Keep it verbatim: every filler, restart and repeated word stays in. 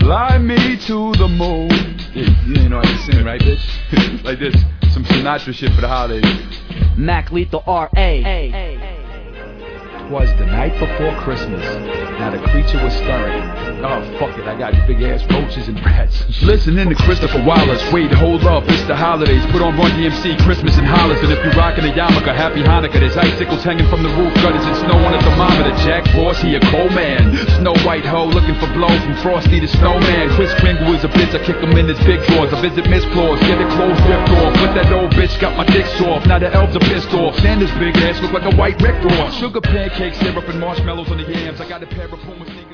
Fly me to the moon. Yeah, you know how to sing, right, bitch? Like this, some Sinatra shit for the holidays. Mac Lethal R A. Was the night before Christmas. Now the creature was stirring. Oh, fuck it, I got big ass roaches and rats. Listening to Christopher Wallace. Wait, hold up, it's the holidays. Put on Run D M C, Christmas in Hollis. And if you're rocking a yarmulke, happy Hanukkah. There's icicles hanging from the roof, gutters and snow on the thermometer. Jack Frost, he a cold man. Snow White hoe looking for blow from Frosty the Snowman. Chris Kringle is a bitch, I kick him in his big drawers. I visit Miss Claus, get the clothes ripped off. But that old bitch got my dick soft. Now the elves are pissed off. Santa's big ass look like a white Rick Ross. Sugar pancakes, syrup and marshmallows on the yams. I got a pair of Puma sneakers.